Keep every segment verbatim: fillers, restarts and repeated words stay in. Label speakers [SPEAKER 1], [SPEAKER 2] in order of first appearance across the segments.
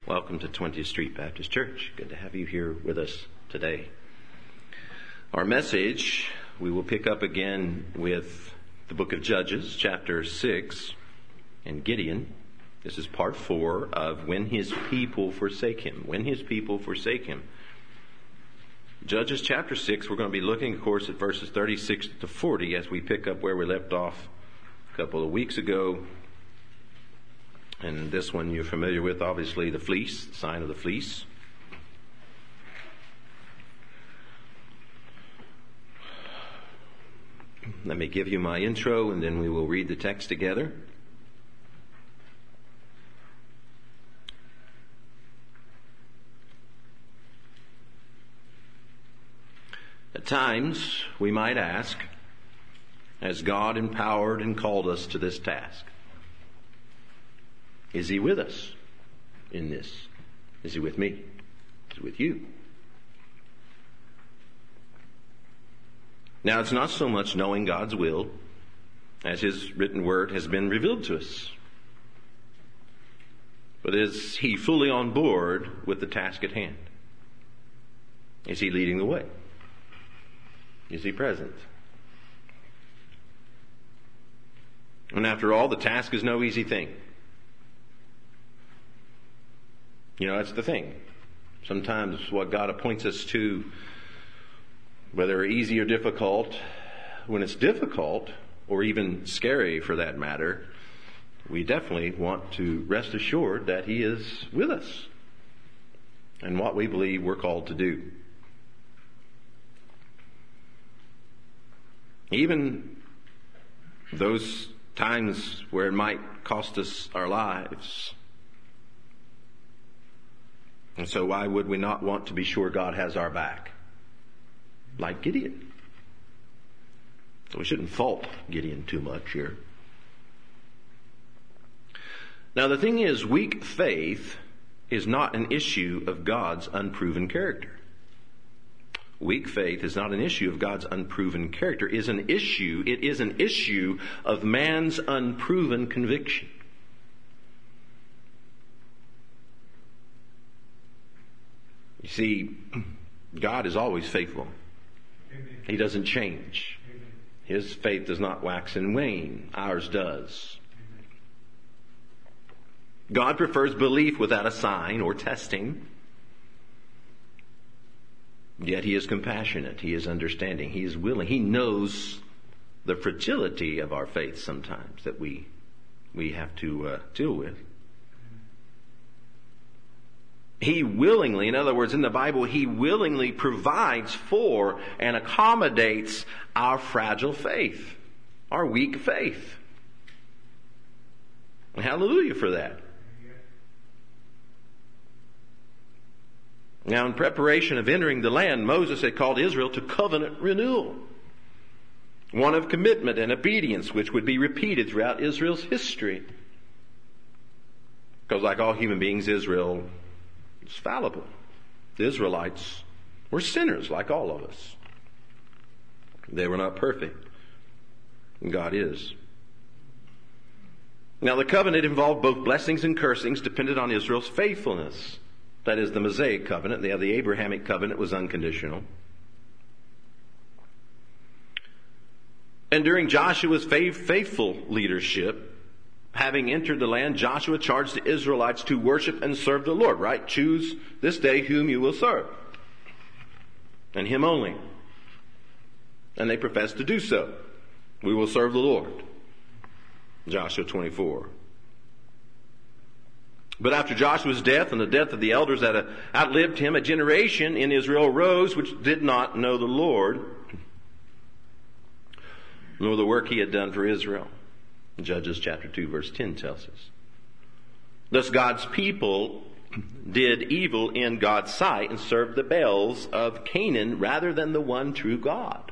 [SPEAKER 1] Welcome to twentieth Street Baptist Church. Good to have you here with us today. Our message, we will pick up again with the book of Judges, chapter six, and Gideon. This is part four of When His People Forsake Him. When His People Forsake Him. Judges chapter six, we're going to be looking, of course, at verses thirty-six to forty as we pick up where we left off a couple of weeks ago. And this one you're familiar with, obviously, the fleece, the sign of the fleece. Let me give you my intro and then we will read the text together. At times, we might ask, has God empowered and called us to this task? Is He with us in this? Is He with me? Is He with you? Now, it's not so much knowing God's will as His written word has been revealed to us. But is He fully on board with the task at hand? Is He leading the way? Is He present? And after all, the task is no easy thing. You know, that's the thing. Sometimes what God appoints us to, whether easy or difficult, when it's difficult, or even scary for that matter, we definitely want to rest assured that He is with us and what we believe we're called to do. Even those times where it might cost us our lives. And so why would we not want to be sure God has our back? Like Gideon. So we shouldn't fault Gideon too much here. Now the thing is, weak faith is not an issue of God's unproven character. Weak faith is not an issue of God's unproven character. It is an issue, it is an issue of man's unproven conviction. You see, God is always faithful. Amen. He doesn't change. Amen. His faith does not wax and wane. Ours does. Amen. God prefers belief without a sign or testing. Yet He is compassionate. He is understanding. He is willing. He knows the fragility of our faith sometimes that we, we have to uh, deal with. He willingly, in other words, in the Bible, He willingly provides for and accommodates our fragile faith, our weak faith. And hallelujah for that. Now, in preparation of entering the land, Moses had called Israel to covenant renewal. One of commitment and obedience, which would be repeated throughout Israel's history. Because like all human beings, Israel is fallible. The Israelites were sinners like all of us. They were not perfect. And God is. Now the covenant involved both blessings and cursings dependent on Israel's faithfulness. That is the Mosaic covenant. The, the Abrahamic covenant was unconditional. And during Joshua's faithful leadership, having entered the land, Joshua charged the Israelites to worship and serve the Lord, right? Choose this day whom you will serve. And Him only. And they professed to do so. We will serve the Lord. Joshua twenty-four. But after Joshua's death and the death of the elders that outlived him, a generation in Israel arose which did not know the Lord, nor the work He had done for Israel. Judges chapter two verse ten tells us. Thus God's people did evil in God's sight and served the Baals of Canaan rather than the one true God.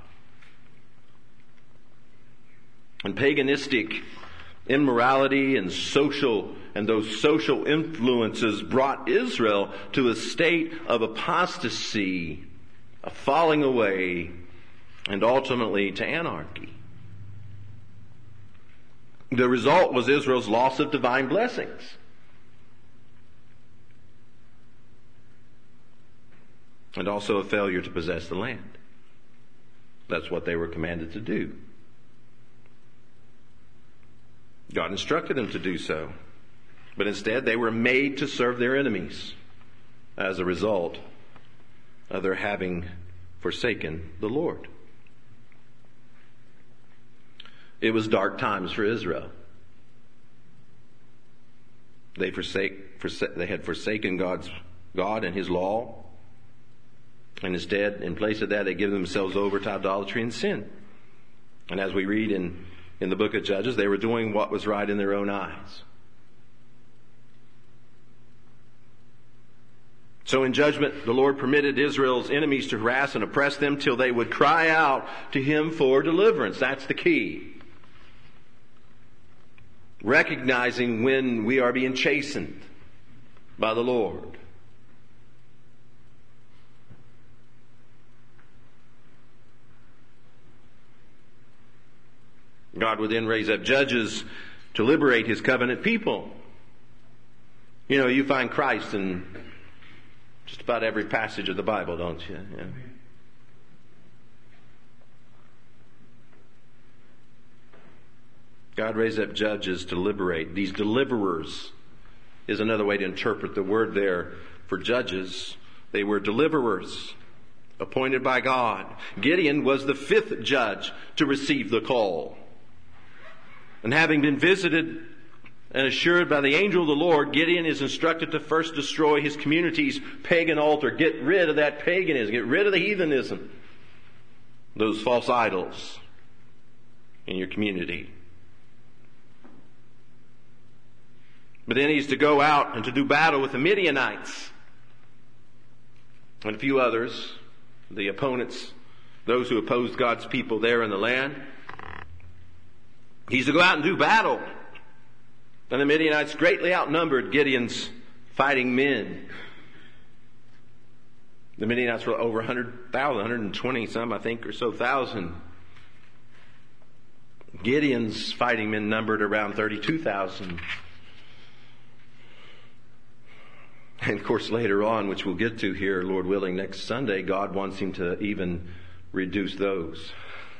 [SPEAKER 1] And paganistic immorality and social and those social influences brought Israel to a state of apostasy, a falling away, and ultimately to anarchy. The result was Israel's loss of divine blessings. and also a failure to possess the land. That's what they were commanded to do. God instructed them to do so, but instead they were made to serve their enemies as a result of their having forsaken the Lord. It was dark times for Israel. They forsake, forsake they had forsaken God's God and His law, and instead, in place of that, they give themselves over to idolatry and sin. And as we read in, in the book of Judges, they were doing what was right in their own eyes. So in judgment, the Lord permitted Israel's enemies to harass and oppress them till they would cry out to Him for deliverance. That's the key. Recognizing when we are being chastened by the Lord. God would then raise up judges to liberate His covenant people. You know, you find Christ in just about every passage of the Bible, don't you? Yeah. God raised up judges to liberate. These deliverers is another way to interpret the word there for judges. They were deliverers appointed by God. Gideon was the fifth judge to receive the call. And having been visited and assured by the angel of the Lord, Gideon is instructed to first destroy his community's pagan altar. Get rid of that paganism. Get rid of the heathenism. Those false idols in your community. But then he's to go out and to do battle with the Midianites and a few others, the opponents, those who opposed God's people there in the land. He's to go out and do battle. And the Midianites greatly outnumbered Gideon's fighting men. The Midianites were over one hundred thousand, one hundred twenty some, I think, or so thousand. Gideon's fighting men numbered around thirty-two thousand. And of course later on, which we'll get to here, Lord willing, next Sunday, God wants him to even reduce those.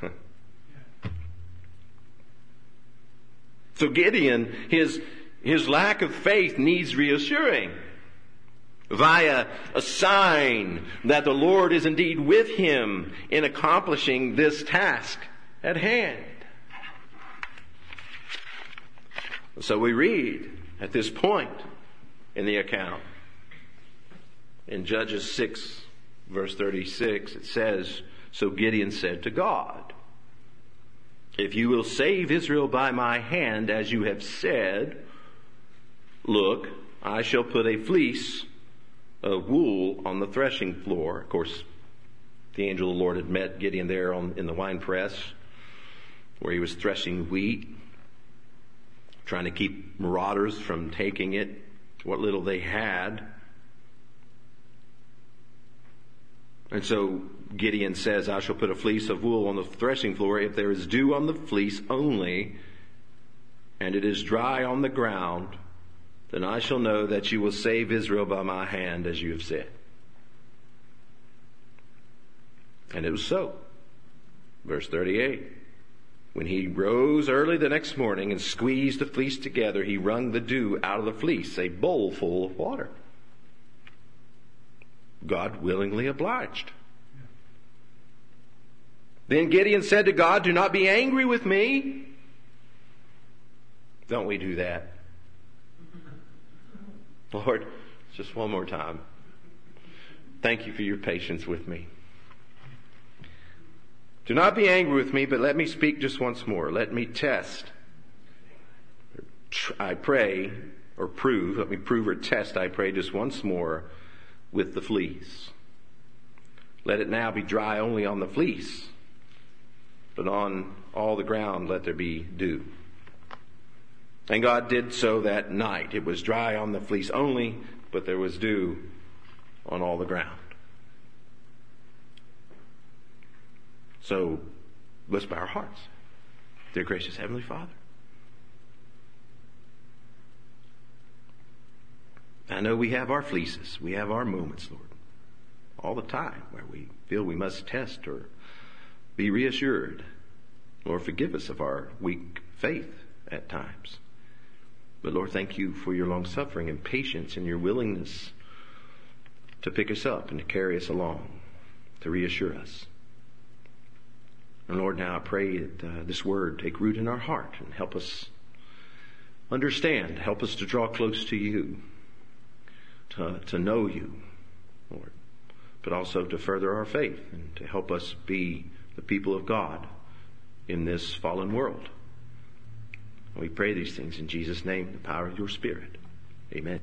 [SPEAKER 1] So Gideon, his, his lack of faith needs reassuring via a sign that the Lord is indeed with him in accomplishing this task at hand. So we read at this point in the account, in Judges six, verse thirty-six, it says, "So Gideon said to God, if you will save Israel by my hand, as you have said, look, I shall put a fleece of wool on the threshing floor." Of course, the angel of the Lord had met Gideon there on, in the winepress, where he was threshing wheat, trying to keep marauders from taking it, what little they had. And so Gideon says, I shall put a fleece of wool on the threshing floor. If there is dew on the fleece only, and it is dry on the ground, then I shall know that you will save Israel by my hand, as you have said. And it was so. Verse thirty-eight. When he rose early the next morning and squeezed the fleece together, he wrung the dew out of the fleece, a bowl full of water. God willingly obliged. Then Gideon said to God, do not be angry with me. Don't we do that? Lord, just one more time. Thank you for your patience with me. Do not be angry with me, but let me speak just once more. Let me test, I pray, or prove, let me prove or test, I pray, just once more with the fleece. Let it now be dry only on the fleece, but on all the ground let there be dew. And God did so that night. It was dry on the fleece only, but there was dew on all the ground. So let's bow our hearts. Dear gracious Heavenly Father, I know we have our fleeces. We have our moments, Lord. all the time where we feel we must test or be reassured. Lord, forgive us of our weak faith at times. But Lord, thank you for your long suffering and patience and your willingness to pick us up and to carry us along, to reassure us. And Lord, now I pray that uh, this word take root in our heart and help us understand, help us to draw close to you, to, to know you, Lord, but also to further our faith and to help us be the people of God in this fallen world. We pray these things in Jesus' name, the power of your Spirit. Amen.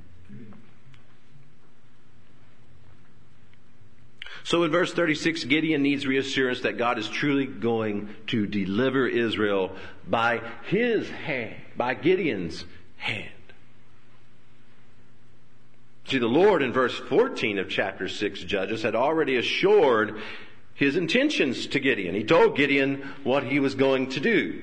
[SPEAKER 1] So in verse thirty-six, Gideon needs reassurance that God is truly going to deliver Israel by his hand, by Gideon's hand. See, the Lord in verse fourteen of chapter six Judges had already assured his intentions to Gideon. He told Gideon what he was going to do.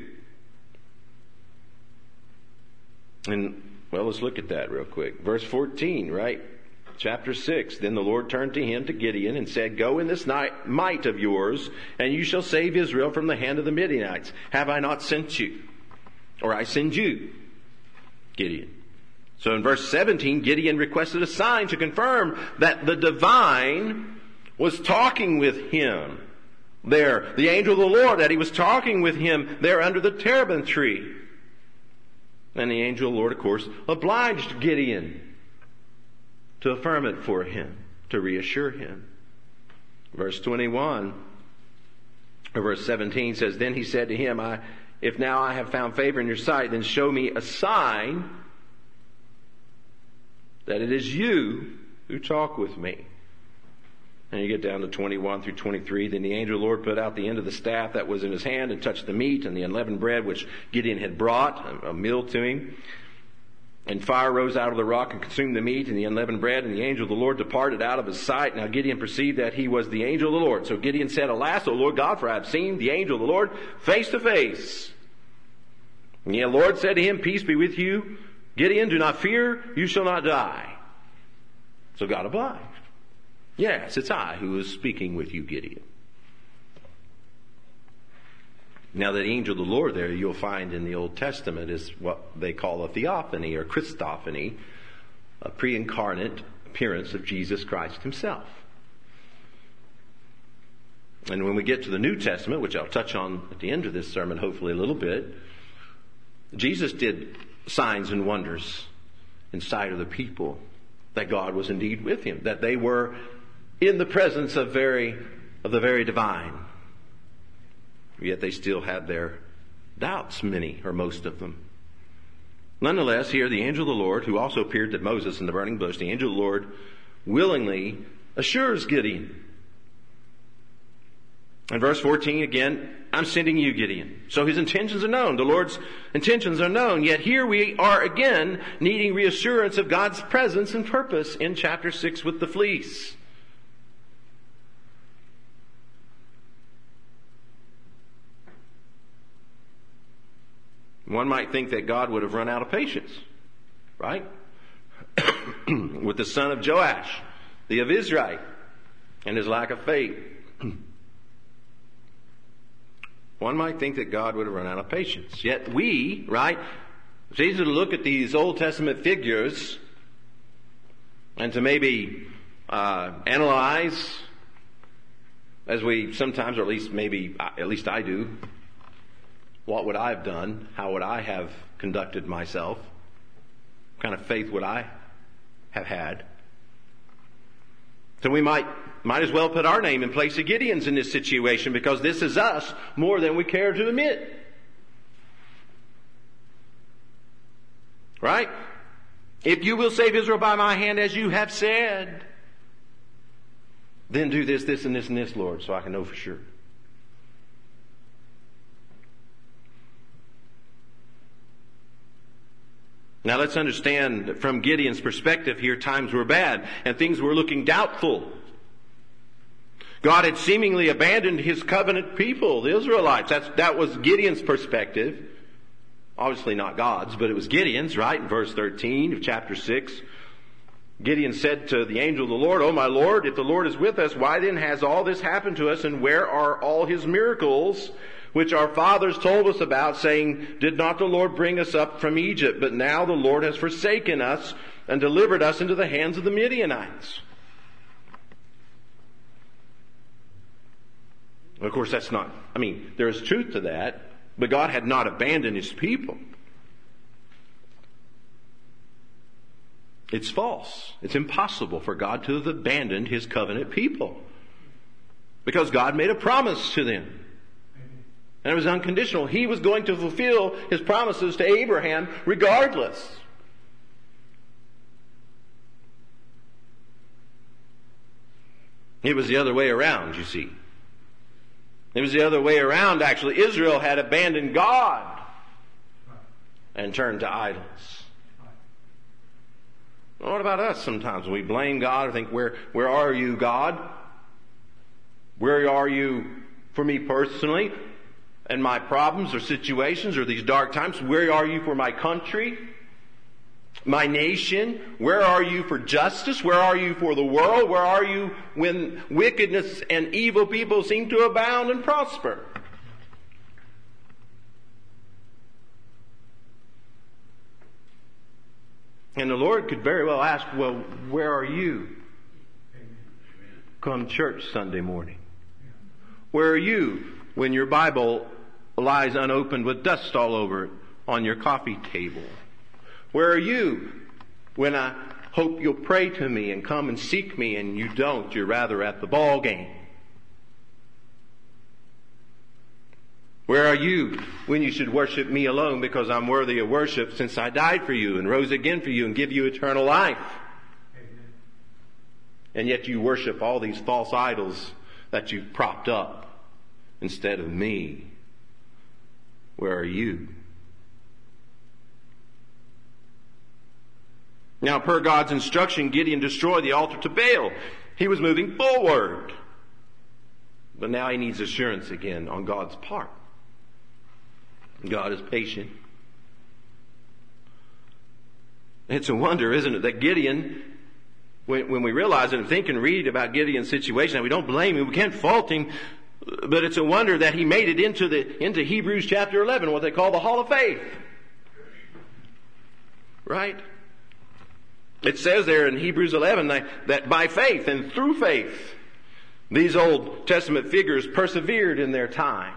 [SPEAKER 1] And, well, let's look at that real quick. Verse fourteen, right? Chapter six. Then the Lord turned to him, to Gideon, and said, Go in this night, might of yours, and you shall save Israel from the hand of the Midianites. Have I not sent you? Or I send you, Gideon. So in verse seventeen, Gideon requested a sign to confirm that the divine was talking with him there. The angel of the Lord, that he was talking with him there under the terebinth tree. And the angel of the Lord, of course, obliged Gideon to affirm it for him, to reassure him. Verse twenty-one, or verse seventeen says, Then he said to him, I, If now I have found favor in your sight, then show me a sign that it is you who talk with me. And you get down to twenty-one through twenty-three. Then the angel of the Lord put out the end of the staff that was in his hand and touched the meat and the unleavened bread which Gideon had brought, a meal to him. And fire rose out of the rock and consumed the meat and the unleavened bread. And the angel of the Lord departed out of his sight. Now Gideon perceived that he was the angel of the Lord. So Gideon said, Alas, O Lord God, for I have seen the angel of the Lord face to face. And the Lord said to him, Peace be with you. Gideon, do not fear. You shall not die. So God obliged. Yes, it's I who is speaking with you, Gideon. Now, the angel of the Lord there, you'll find in the Old Testament, is what they call a theophany or Christophany, a pre-incarnate appearance of Jesus Christ himself. And when we get to the New Testament, which I'll touch on at the end of this sermon, hopefully a little bit, Jesus did signs and wonders in sight of the people, that God was indeed with him, that they were in the presence of very of the very divine. Yet they still had their doubts, many or most of them. Nonetheless, here the angel of the Lord, who also appeared to Moses in the burning bush, the angel of the Lord willingly assures Gideon. In verse fourteen again, I'm sending you, Gideon. So his intentions are known. The Lord's intentions are known. Yet here we are again needing reassurance of God's presence and purpose in chapter six with the fleece. One might think that God would have run out of patience, right? With the son of Joash, the Avisrite, and his lack of faith. One might think that God would have run out of patience. Yet we, right, it's easy to look at these Old Testament figures and to maybe uh, analyze, as we sometimes, or at least maybe, at least I do, what would I have done? How would I have conducted myself? What kind of faith would I have had? So we might might as well put our name in place of Gideon's in this situation, because this is us more than we care to admit. Right? If you will save Israel by my hand as you have said, then do this, this, and this, and this, Lord, so I can know for sure. Now let's understand that from Gideon's perspective here, times were bad and things were looking doubtful. God had seemingly abandoned his covenant people, the Israelites. That's, that was Gideon's perspective. Obviously not God's, but it was Gideon's, right? In verse thirteen of chapter six. Gideon said to the angel of the Lord, "Oh my Lord, if the Lord is with us, why then has all this happened to us, and where are all his miracles, which our fathers told us about, saying, did not the Lord bring us up from Egypt? But now the Lord has forsaken us and delivered us into the hands of the Midianites." Of course, that's not, I mean, there is truth to that, but God had not abandoned his people. It's false. It's impossible for God to have abandoned his covenant people, because God made a promise to them. And it was unconditional. He was going to fulfill his promises to Abraham regardless. It was the other way around, you see. It was the other way around, actually. Israel had abandoned God and turned to idols. Well, what about us sometimes? We blame God or think, where, where are you, God? Where are you for me personally and my problems or situations or these dark times? Where are you for my country, my nation? Where are you for justice? Where are you for the world? Where are you when wickedness and evil people seem to abound and prosper? And the Lord could very well ask, well, where are you come church Sunday morning? Where are you when your Bible lies unopened with dust all over it on your coffee table? Where are you when I hope you'll pray to me and come and seek me and you don't? You're rather at the ball game. Where are you when you should worship me alone because I'm worthy of worship since I died for you and rose again for you and give you eternal life? Amen. And yet you worship all these false idols that you've propped up instead of me. Where are you? Now, per God's instruction, Gideon destroyed the altar to Baal. He was moving forward. But now he needs assurance again on God's part. God is patient. It's a wonder, isn't it, that Gideon, when, when we realize it and think and read about Gideon's situation, and we don't blame him, we can't fault him, but it's a wonder that he made it into the into Hebrews chapter eleven, what they call the Hall of Faith. Right? It says there in Hebrews eleven that, that by faith and through faith, these Old Testament figures persevered in their time.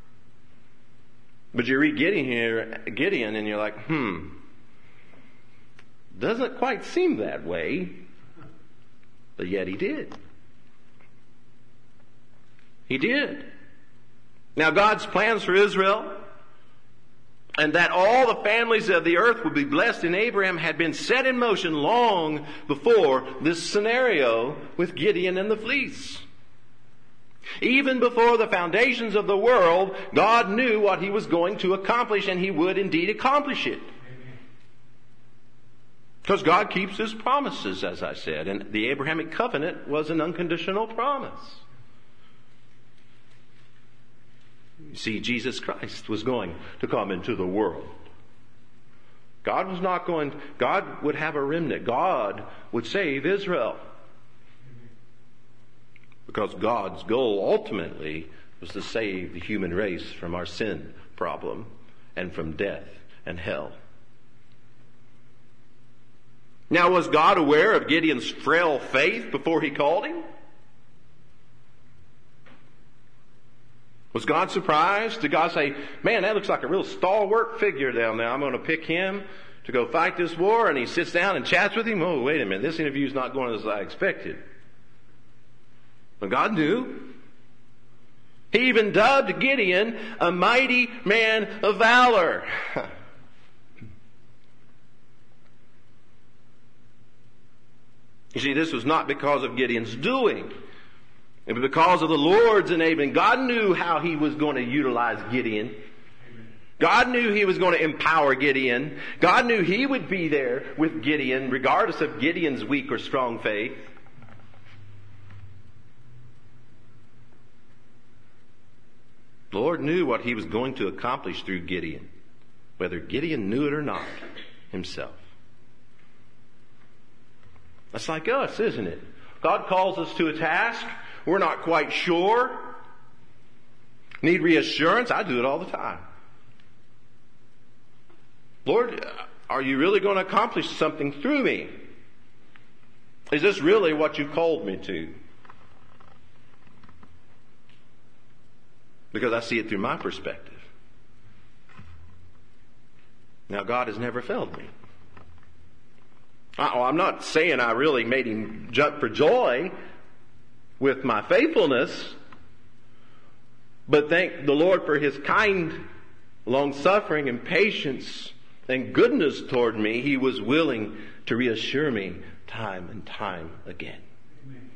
[SPEAKER 1] But you read Gideon here, Gideon, and you're like, hmm, doesn't quite seem that way. But yet he did. He did. Now God's plans for Israel, and that all the families of the earth would be blessed in Abraham, had been set in motion long before this scenario with Gideon and the fleece. Even before the foundations of the world, God knew what he was going to accomplish, and he would indeed accomplish it. Because God keeps his promises, as I said, and the Abrahamic covenant was an unconditional promise. You see, Jesus Christ was going to come into the world. God was not going, God would have a remnant. God would save Israel. Because God's goal ultimately was to save the human race from our sin problem and from death and hell. Now, was God aware of Gideon's frail faith before he called him? Was God surprised? Did God say, man, that looks like a real stalwart figure down there. I'm going to pick him to go fight this war? And he sits down and chats with him. Oh, wait a minute. This interview's not going as I expected. But God knew. He even dubbed Gideon a mighty man of valor. You see, this was not because of Gideon's doing. It was because of the Lord's enabling. God knew how he was going to utilize Gideon. God knew he was going to empower Gideon. God knew he would be there with Gideon, regardless of Gideon's weak or strong faith. The Lord knew what he was going to accomplish through Gideon, whether Gideon knew it or not himself. That's like us, isn't it? God calls us to a task. We're not quite sure. Need reassurance. I do it all the time. Lord, are you really going to accomplish something through me? Is this really what you called me to? Because I see it through my perspective. Now, God has never failed me. I'm not saying I really made him jump for joy with my faithfulness, but thank the Lord for his kind, long-suffering and patience and goodness toward me. He was willing to reassure me time and time again. Amen.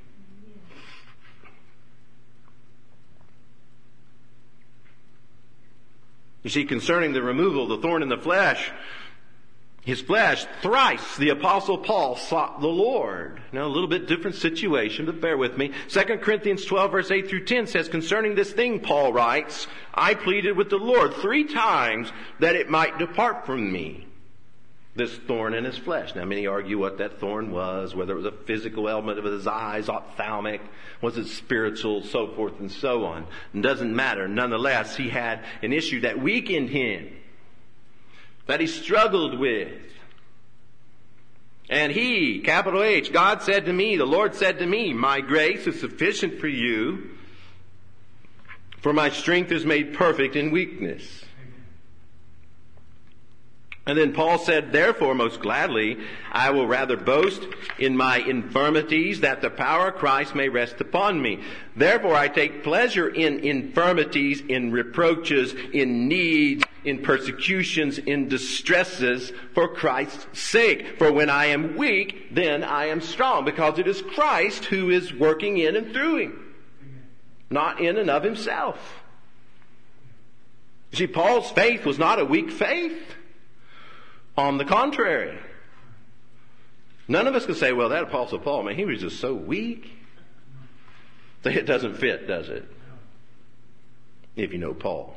[SPEAKER 1] You see, concerning the removal of the thorn in the flesh, his flesh, thrice the Apostle Paul sought the Lord. Now, a little bit different situation, but bear with me. Second Corinthians twelve, verse eight through ten says, concerning this thing, Paul writes, I pleaded with the Lord three times that it might depart from me, this thorn in his flesh. Now, many argue what that thorn was, whether it was a physical element of his eyes, ophthalmic, was it spiritual, so forth and so on. It doesn't matter. Nonetheless, he had an issue that weakened him, that he struggled with. And he, capital H, God said to me, the Lord said to me, my grace is sufficient for you, for my strength is made perfect in weakness. And then Paul said, therefore, most gladly, I will rather boast in my infirmities, that the power of Christ may rest upon me. Therefore, I take pleasure in infirmities, in reproaches, in needs, in persecutions, in distresses, for Christ's sake. For when I am weak, then I am strong, because it is Christ who is working in and through him, not in and of himself. You see, Paul's faith was not a weak faith. On the contrary, none of us can say, well, that Apostle Paul, man, he was just so weak. It doesn't fit, does it? If you know Paul.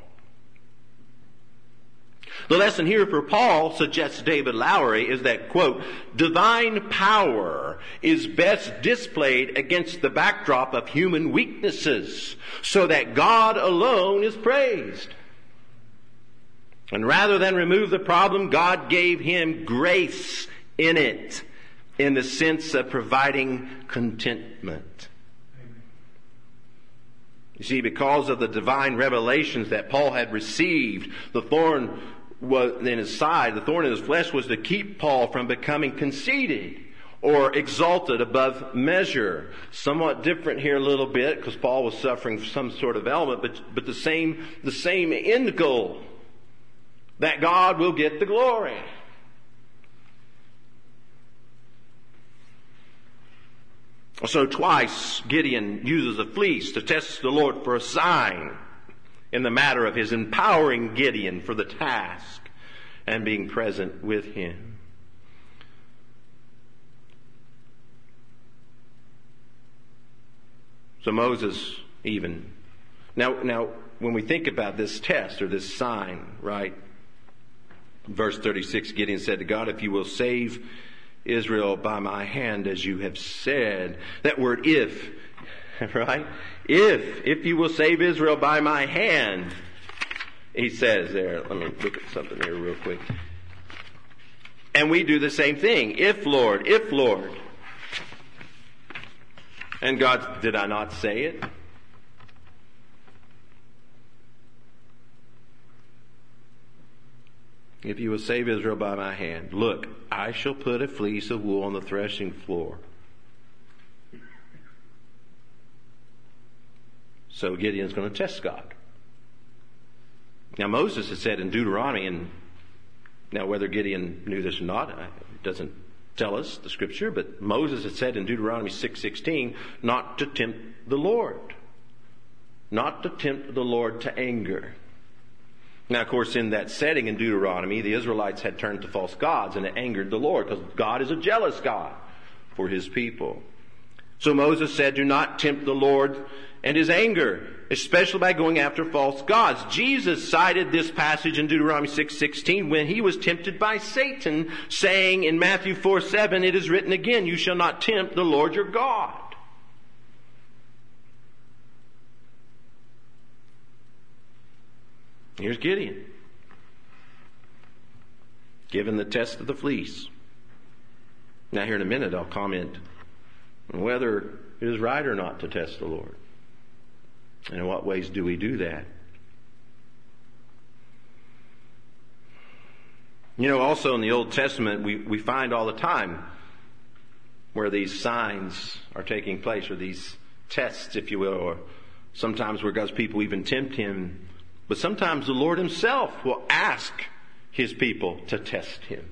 [SPEAKER 1] The lesson here for Paul, suggests David Lowery, is that, quote, divine power is best displayed against the backdrop of human weaknesses, so that God alone is praised. And rather than remove the problem, God gave him grace in it, in the sense of providing contentment. Amen. You see, because of the divine revelations that Paul had received, the thorn was in his side, the thorn in his flesh was to keep Paul from becoming conceited or exalted above measure. Somewhat different here a little bit, because Paul was suffering some sort of ailment, but, but the same, the same end goal. That God will get the glory. So twice Gideon uses a fleece to test the Lord for a sign in the matter of his empowering Gideon for the task and being present with him. So Moses even. Now, now when we think about this test or this sign, right? Verse thirty-six, Gideon said to God, if you will save Israel by my hand, as you have said. That word if, right? If, if you will save Israel by my hand, he says there. Let me look at something here real quick. And we do the same thing. If, Lord, if, Lord. And God, did I not say it? If you will save Israel by my hand, look, I shall put a fleece of wool on the threshing floor. So Gideon's going to test God. Now Moses has said in Deuteronomy, and now whether Gideon knew this or not, it doesn't tell us, the scripture, but Moses had said in Deuteronomy six sixteen, not to tempt the Lord. Not to tempt the Lord to anger. Now, of course, in that setting in Deuteronomy, the Israelites had turned to false gods, and it angered the Lord, because God is a jealous God for his people. So Moses said, do not tempt the Lord and his anger, especially by going after false gods. Jesus cited this passage in Deuteronomy six sixteen when he was tempted by Satan, saying in Matthew four seven, it is written again, you shall not tempt the Lord your God. Here's Gideon, given the test of the fleece. Now here in a minute I'll comment on whether it is right or not to test the Lord. And in what ways do we do that? You know, also in the Old Testament, we, we find all the time where these signs are taking place, or these tests, if you will, or sometimes where God's people even tempt him. But sometimes the Lord himself will ask his people to test him.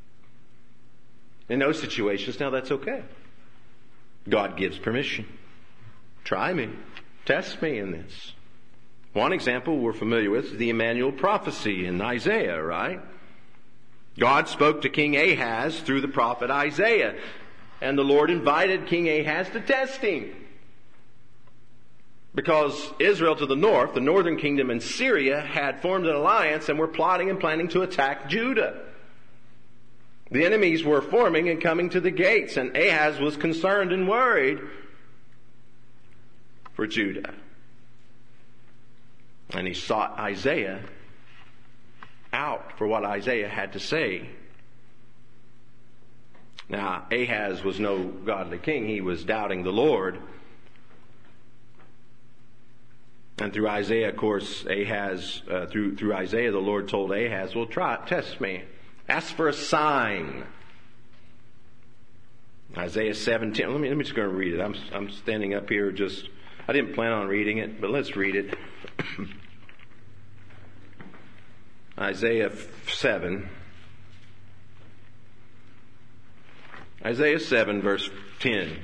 [SPEAKER 1] In those situations, now that's okay. God gives permission. Try me. Test me in this. One example we're familiar with is the Emmanuel prophecy in Isaiah, right? God spoke to King Ahaz through the prophet Isaiah. And the Lord invited King Ahaz to test him. Because Israel to the north, the northern kingdom, and Syria had formed an alliance and were plotting and planning to attack Judah. The enemies were forming and coming to the gates, and Ahaz was concerned and worried for Judah. And he sought Isaiah out for what Isaiah had to say. Now, Ahaz was no godly king. He was doubting the Lord. And through Isaiah, of course, Ahaz, uh, through, through Isaiah, the Lord told Ahaz, well, try, test me. Ask for a sign. Isaiah seventeen. Let me, let me just go and read it. I'm, I'm standing up here just, I didn't plan on reading it, but let's read it. Isaiah seven. Isaiah seven, verse ten.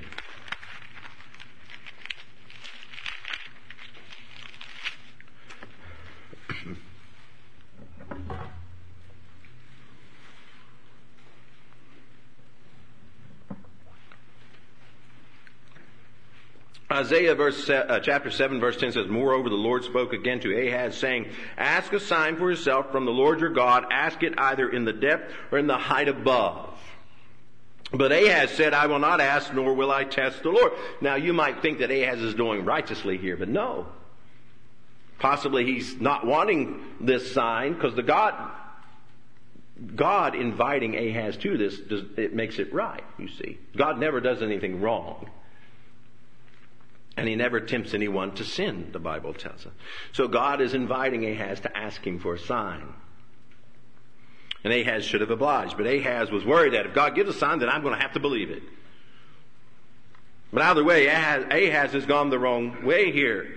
[SPEAKER 1] Isaiah verse, uh, chapter seven verse ten says, moreover the Lord spoke again to Ahaz, saying, ask a sign for yourself from the Lord your God. Ask it either in the depth or in the height above. But Ahaz said, I will not ask, nor will I test the Lord. Now you might think that Ahaz is doing righteously here, but no. Possibly he's not wanting this sign because the God, God inviting Ahaz to this, does, it makes it right, you see. God never does anything wrong. And he never tempts anyone to sin, the Bible tells us. So God is inviting Ahaz to ask him for a sign. And Ahaz should have obliged. But Ahaz was worried that if God gives a sign, then I'm going to have to believe it. But either way, Ahaz, Ahaz has gone the wrong way here.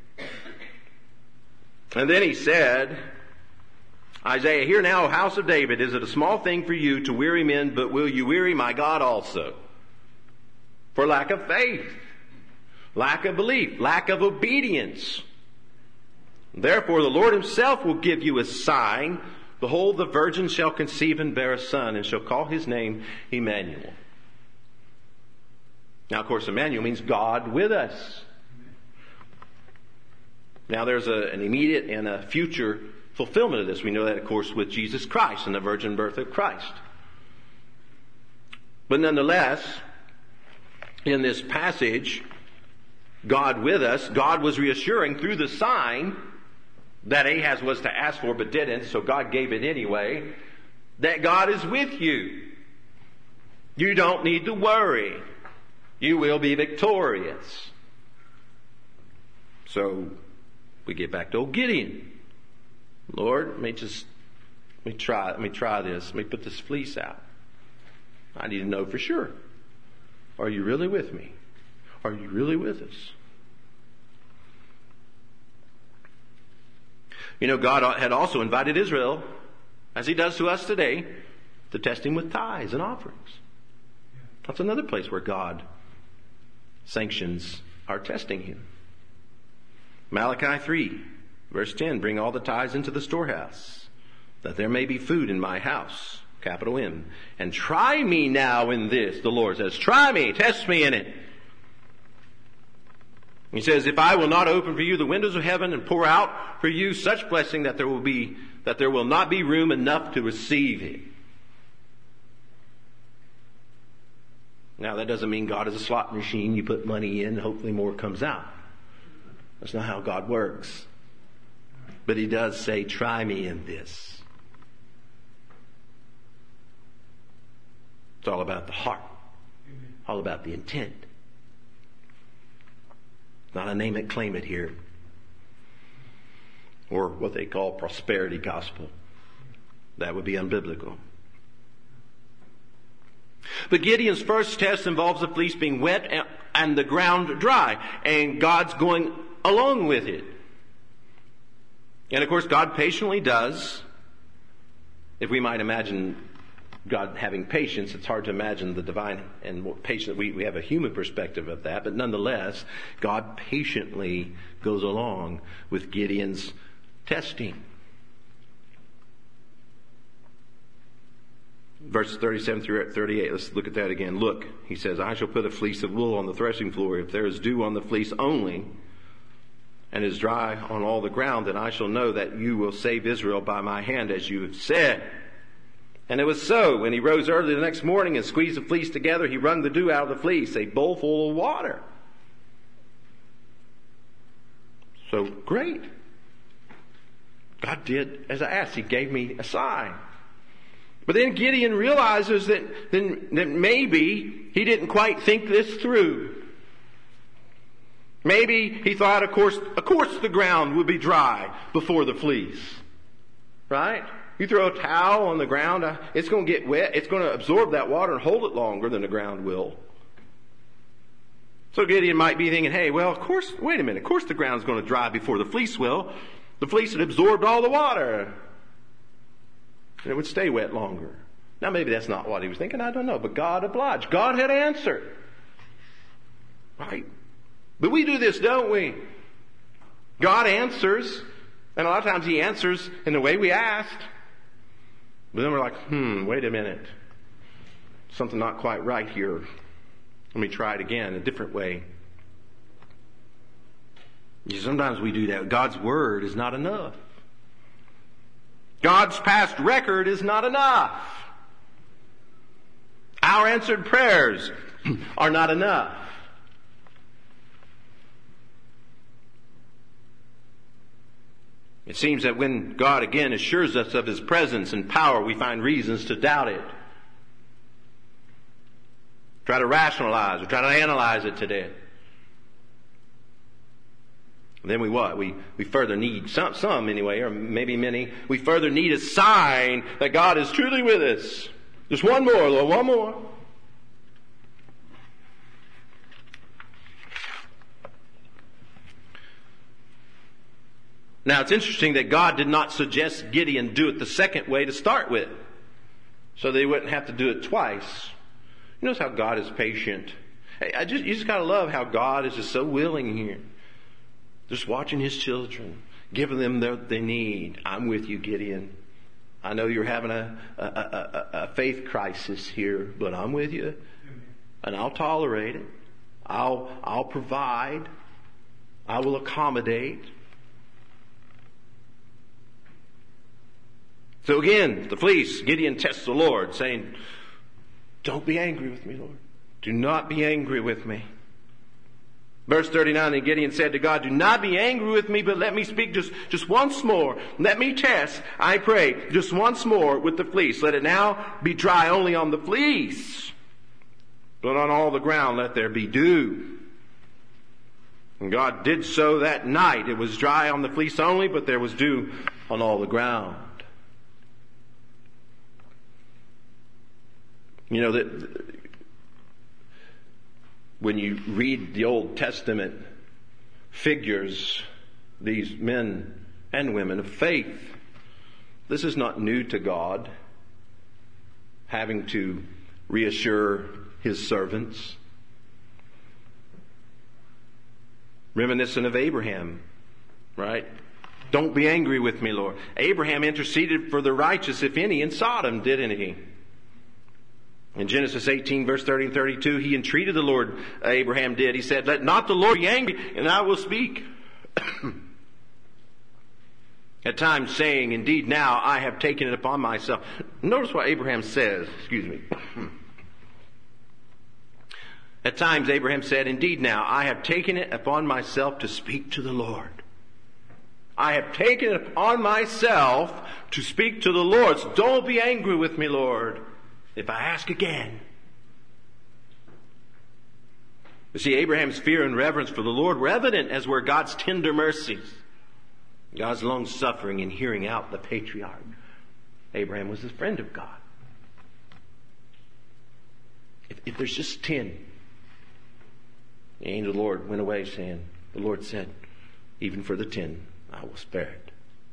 [SPEAKER 1] And then he said, Isaiah, hear now, house of David, is it a small thing for you to weary men, but will you weary my God also? For lack of faith. Lack of belief, lack of obedience. Therefore the Lord himself will give you a sign. Behold, the virgin shall conceive and bear a son, and shall call his name Emmanuel. Now, of course, Emmanuel means God with us. Now, there's a, an immediate and a future fulfillment of this. We know that, of course, with Jesus Christ and the virgin birth of Christ. But nonetheless, in this passage, God with us, God was reassuring through the sign that Ahaz was to ask for but didn't, so God gave it anyway, that God is with you. You don't need to worry. You will be victorious. So we get back to old Gideon. Lord, let me just let me try let me try this. Let me put this fleece out. I need to know for sure. Are you really with me? Are you really with us? You know, God had also invited Israel, as he does to us today, to test him with tithes and offerings. That's another place where God sanctions our testing him. Malachi three, verse ten, bring all the tithes into the storehouse, that there may be food in my house, capital M. And try me now in this, the Lord says. Try me, test me in it. He says, if I will not open for you the windows of heaven and pour out for you such blessing that there will be, that there will not be room enough to receive it. Now that doesn't mean God is a slot machine. You put money in, hopefully more comes out. That's not how God works. But He does say, try me in this. It's all about the heart. All about the intent. Not a name it, claim it here. Or what they call prosperity gospel. That would be unbiblical. But Gideon's first test involves the fleece being wet and the ground dry. And God's going along with it. And of course God patiently does. If we might imagine God having patience, it's hard to imagine the divine and patient. We, we have a human perspective of that, but nonetheless, God patiently goes along with Gideon's testing. Verses thirty-seven through thirty-eight, let's look at that again. Look, he says, I shall put a fleece of wool on the threshing floor. If there is dew on the fleece only, and is dry on all the ground, then I shall know that you will save Israel by my hand, as you have said. And it was so. When he rose early the next morning and squeezed the fleece together, he wrung the dew out of the fleece, a bowl full of water. So, great. God did as I asked. He gave me a sign. But then Gideon realizes that, then, that maybe he didn't quite think this through. Maybe he thought, of course, of course the ground would be dry before the fleece. Right? You throw a towel on the ground, uh, it's going to get wet. It's going to absorb that water and hold it longer than the ground will. So Gideon might be thinking, hey, well, of course, wait a minute. Of course the ground's going to dry before the fleece will. The fleece had absorbed all the water. And it would stay wet longer. Now maybe that's not what he was thinking. I don't know. But God obliged. God had answered. Right? But we do this, don't we? God answers. And a lot of times He answers in the way we asked. But then we're like, hmm, wait a minute. Something not quite right here. Let me try it again, a different way. Sometimes we do that. God's Word is not enough. God's past record is not enough. Our answered prayers are not enough. It seems that when God again assures us of His presence and power, we find reasons to doubt it. Try to rationalize or try to analyze it today. And then we what? We, we further need, some, some anyway, or maybe many, we further need a sign that God is truly with us. Just one more, Lord, one more. Now it's interesting that God did not suggest Gideon do it the second way to start with, so they wouldn't have to do it twice. You notice how God is patient. Hey, I just, you just gotta love how God is just so willing here. Just watching His children, giving them what they need. I'm with you, Gideon. I know you're having a, a, a, a faith crisis here, but I'm with you. And I'll tolerate it. I'll, I'll provide. I will accommodate. So again, the fleece, Gideon tests the Lord, saying, don't be angry with me, Lord. Do not be angry with me. Verse thirty-nine, and Gideon said to God, do not be angry with me, but let me speak just, just once more. Let me test, I pray, just once more with the fleece. Let it now be dry only on the fleece. But on all the ground let there be dew. And God did so that night. It was dry on the fleece only, but there was dew on all the ground. You know, that when you read the Old Testament figures, these men and women of faith, this is not new to God, having to reassure His servants. Reminiscent of Abraham, right? Don't be angry with me, Lord. Abraham interceded for the righteous, if any, in Sodom, didn't he? In Genesis eighteen, verse thirty and thirty-two, he entreated the Lord, Abraham did. He said, let not the Lord be angry, and I will speak. At times saying, indeed now I have taken it upon myself. Notice what Abraham says, excuse me. At times Abraham said, indeed now I have taken it upon myself to speak to the Lord. I have taken it upon myself to speak to the Lord. So don't be angry with me, Lord, if I ask again. You see, Abraham's fear and reverence for the Lord were evident, as were God's tender mercies, God's long suffering in hearing out the patriarch. Abraham was a friend of God. If, if there's just ten, the angel of the Lord went away saying, the Lord said, even for the ten, I will spare it.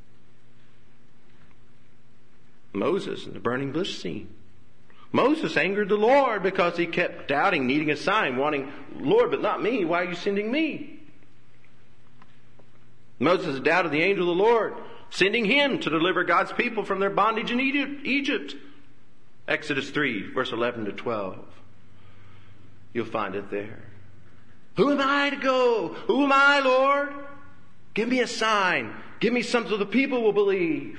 [SPEAKER 1] Moses in the burning bush scene. Moses angered the Lord because he kept doubting, needing a sign, wanting, Lord, but not me. Why are you sending me? Moses doubted the angel of the Lord, sending him to deliver God's people from their bondage in Egypt. Exodus three, verse eleven to twelve. You'll find it there. Who am I to go? Who am I, Lord? Give me a sign. Give me something so the people will believe.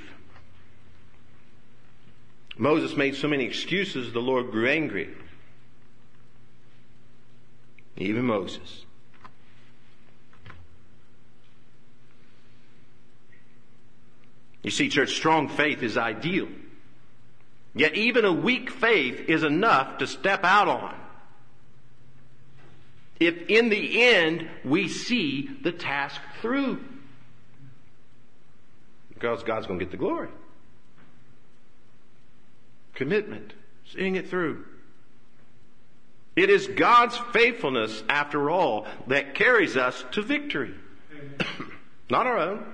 [SPEAKER 1] Moses made so many excuses, the Lord grew angry. Even Moses. You see, church, strong faith is ideal. Yet even a weak faith is enough to step out on, if in the end we see the task through. Because God's going to get the glory. Commitment. Seeing it through. It is God's faithfulness, after all, that carries us to victory. Not our own.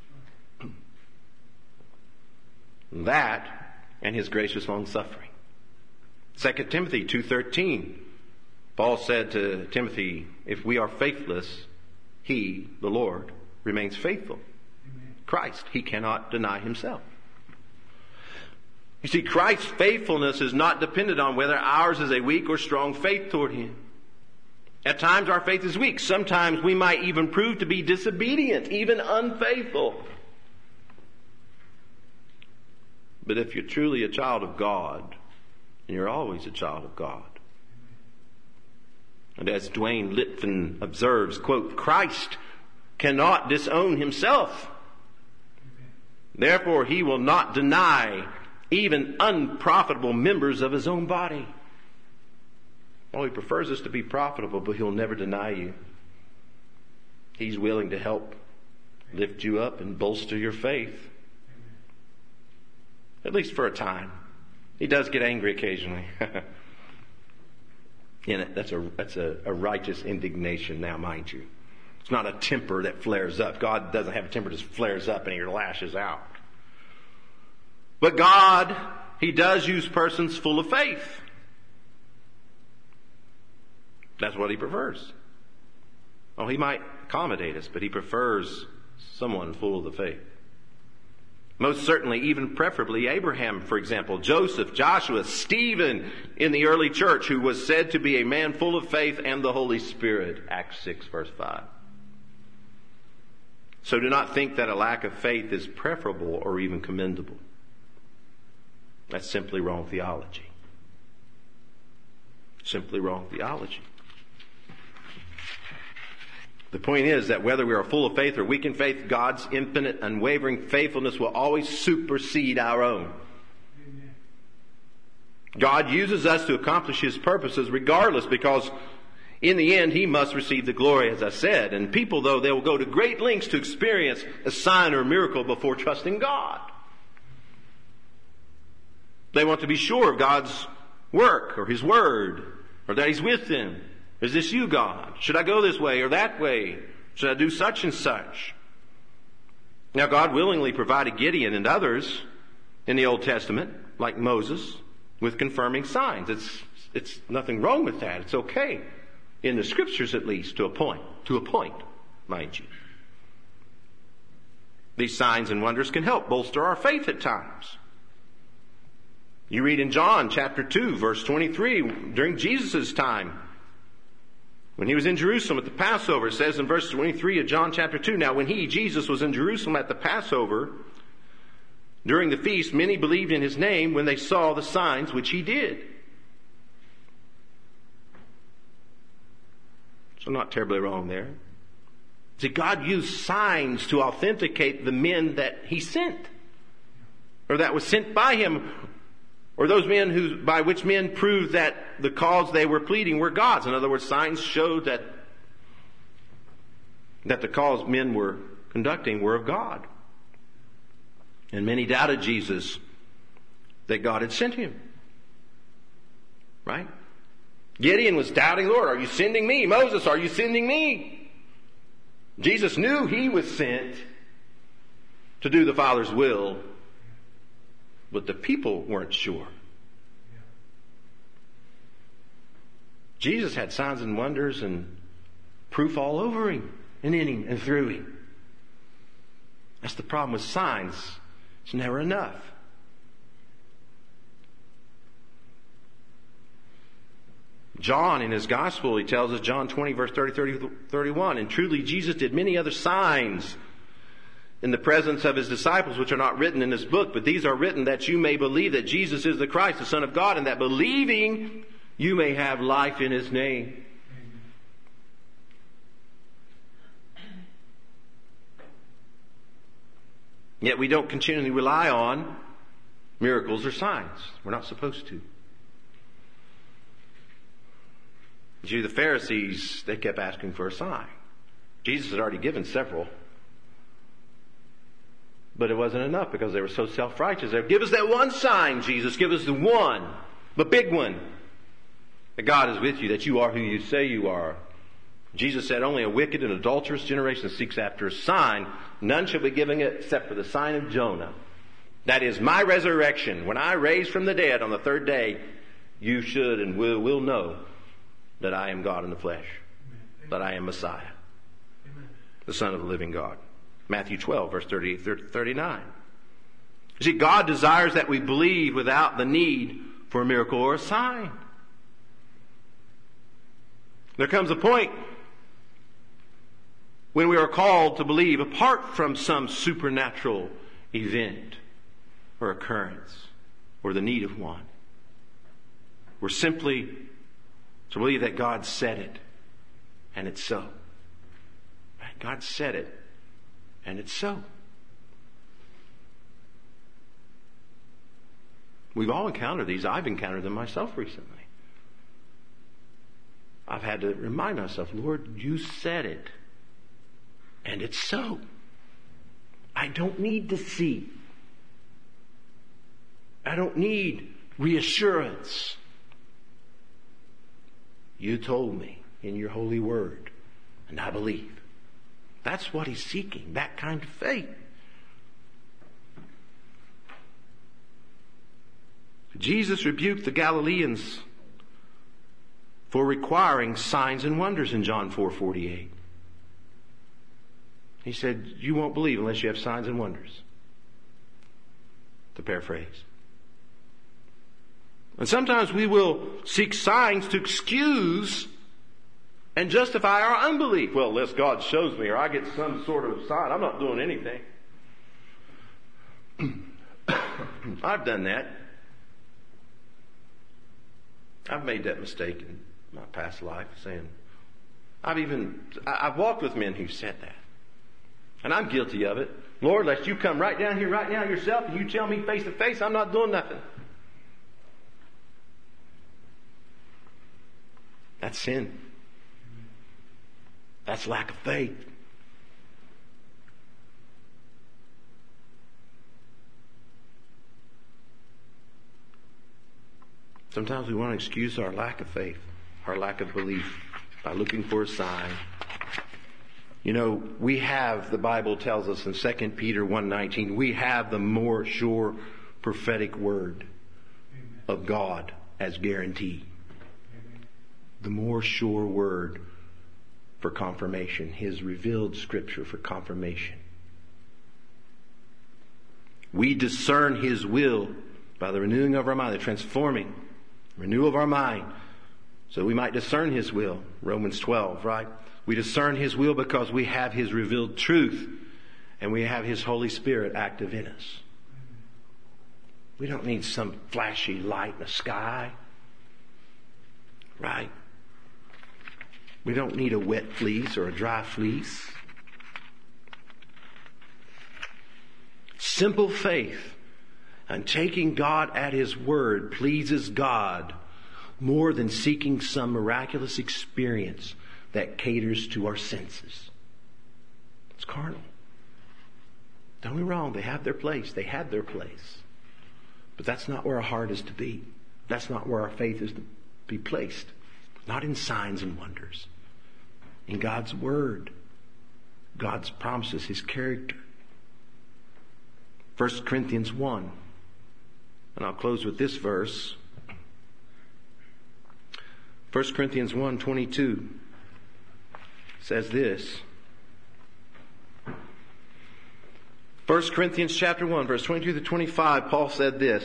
[SPEAKER 1] That and His gracious long suffering. Second Timothy two thirteen. Paul said to Timothy, if we are faithless, He, the Lord, remains faithful. Amen. Christ, He cannot deny Himself. You see, Christ's faithfulness is not dependent on whether ours is a weak or strong faith toward Him. At times our faith is weak. Sometimes we might even prove to be disobedient, even unfaithful. But if you're truly a child of God, and you're always a child of God, and as Dwayne Litfin observes, quote, Christ cannot disown Himself. Therefore, He will not deny even unprofitable members of His own body. Oh, He prefers us to be profitable, but He'll never deny you. He's willing to help lift you up and bolster your faith. At least for a time. He does get angry occasionally. In it, that's a that's a, a righteous indignation now, mind you. It's not a temper that flares up. God doesn't have a temper that just flares up and He lashes out. But God, He does use persons full of faith. That's what He prefers. Oh, He might accommodate us, but He prefers someone full of the faith. Most certainly, even preferably, Abraham, for example, Joseph, Joshua, Stephen in the early church, who was said to be a man full of faith and the Holy Spirit. Acts six, verse five. So do not think that a lack of faith is preferable or even commendable. That's simply wrong theology. Simply wrong theology. The point is that whether we are full of faith or weak in faith, God's infinite, unwavering faithfulness will always supersede our own. Amen. God uses us to accomplish His purposes regardless, because in the end He must receive the glory, as I said. And people, though, they will go to great lengths to experience a sign or a miracle before trusting God. They want to be sure of God's work or His word, or that He's with them. Is this you, God? Should I go this way or that way? Should I do such and such? Now, God willingly provided Gideon and others in the Old Testament, like Moses, with confirming signs. It's, it's nothing wrong with that. It's okay. In the Scriptures, at least, to a point. To a point, mind you. These signs and wonders can help bolster our faith at times. You read in John chapter two, verse twenty-three, during Jesus' time, when he was in Jerusalem at the Passover, it says in verse twenty-three of John chapter two, now when he, Jesus, was in Jerusalem at the Passover, during the feast, many believed in his name when they saw the signs which he did. So not terribly wrong there. See, God used signs to authenticate the men that he sent, or that was sent by him, or those men who, by which men proved that the cause they were pleading were God's. In other words, signs showed that, that the cause men were conducting were of God. And many doubted Jesus, that God had sent him. Right? Gideon was doubting, Lord, are you sending me? Moses, are you sending me? Jesus knew he was sent to do the Father's will, but the people weren't sure. Jesus had signs and wonders and proof all over him and in him and through him. That's the problem with signs. It's never enough. John, in his gospel, he tells us, John twenty, verse thirty, thirty, thirty-one, and truly Jesus did many other signs in the presence of his disciples, which are not written in this book, but these are written that you may believe that Jesus is the Christ, the Son of God, and that believing you may have life in his name. Yet we don't continually rely on miracles or signs. We're not supposed to. See, the Pharisees, they kept asking for a sign. Jesus had already given several. But it wasn't enough because they were so self-righteous. They would, give us that one sign, Jesus. Give us the one, the big one. That God is with you, that you are who you say you are. Jesus said, only a wicked and adulterous generation seeks after a sign. None shall be given it except for the sign of Jonah. That is my resurrection. When I raise from the dead on the third day, you should and will, will know that I am God in the flesh. Amen. That I am Messiah. Amen. The Son of the living God. Matthew twelve, verse thirty-eight, thirty-nine. You see, God desires that we believe without the need for a miracle or a sign. There comes a point when we are called to believe apart from some supernatural event or occurrence or the need of one. We're simply to believe that God said it and it's so. God said it and it's so. We've all encountered these. I've encountered them myself recently. I've had to remind myself, Lord, you said it. And it's so. I don't need to see. I don't need reassurance. You told me in your holy word, and I believe. That's what he's seeking, that kind of faith. Jesus rebuked the Galileans for requiring signs and wonders in John four forty-eight. He said, you won't believe unless you have signs and wonders. To paraphrase. And sometimes we will seek signs to excuse and justify our unbelief. Well, unless God shows me or I get some sort of sign, I'm not doing anything. I've done that. I've made that mistake in my past life, saying, I've even, I've walked with men who said that. And I'm guilty of it. Lord, unless you come right down here right now yourself and you tell me face to face, I'm not doing nothing. That's sin. That's lack of faith. Sometimes we want to excuse our lack of faith, our lack of belief, by looking for a sign. You know, we have, the Bible tells us in Second Peter one nineteen, we have the more sure prophetic word of God as guarantee. The more sure word for confirmation, his revealed scripture for confirmation. We discern his will by the renewing of our mind, the transforming renewal of our mind, so we might discern His will. Romans twelve, right? We discern His will because we have His revealed truth and we have His Holy Spirit active in us. We don't need some flashy light in the sky, right? We don't need a wet fleece or a dry fleece. Simple faith and taking God at His word pleases God more than seeking some miraculous experience that caters to our senses. It's carnal. Don't be wrong. They have their place. They had their place. But that's not where our heart is to be. That's not where our faith is to be placed. Not in signs and wonders. In God's word. God's promises, His character. First Corinthians one. And I'll close with this verse. First Corinthians one twenty-two says this. First Corinthians chapter one, verse twenty-two to twenty-five, Paul said this.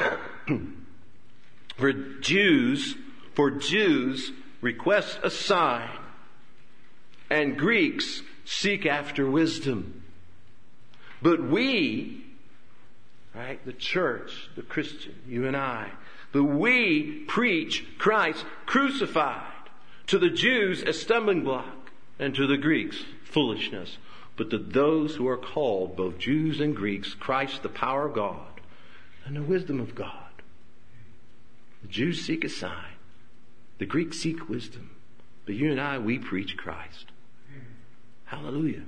[SPEAKER 1] For Jews, for Jews request a sign, and Greeks seek after wisdom. But we, right, the church, the Christian, you and I, but we preach Christ crucified, to the Jews a stumbling block, and to the Greeks foolishness. But to those who are called, both Jews and Greeks, Christ the power of God and the wisdom of God. The Jews seek a sign. The Greeks seek wisdom. But you and I, we preach Christ. Hallelujah.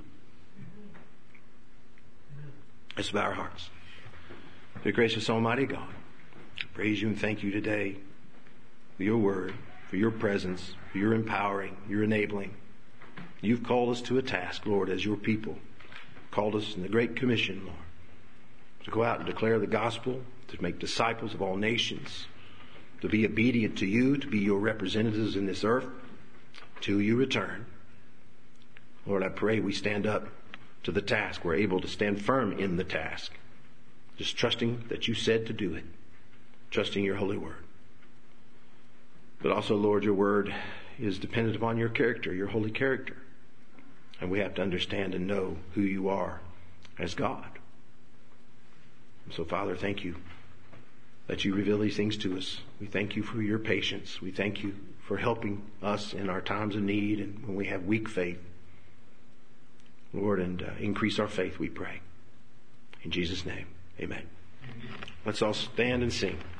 [SPEAKER 1] Let's bow our hearts. Dear gracious Almighty God, I praise You and thank You today for Your word, for Your presence, for Your empowering, Your enabling. You've called us to a task, Lord, as Your people. Called us in the Great Commission, Lord, to go out and declare the gospel, to make disciples of all nations, to be obedient to You, to be Your representatives in this earth, till You return. Lord, I pray we stand up to the task. We're able to stand firm in the task, just trusting that You said to do it, trusting Your holy word. But also, Lord, Your word is dependent upon Your character, Your holy character. And we have to understand and know who You are as God. And so, Father, thank You that You reveal these things to us. We thank You for Your patience. We thank You for helping us in our times of need and when we have weak faith. Lord, and uh, increase our faith, we pray. In Jesus' name, amen. Let's all stand and sing.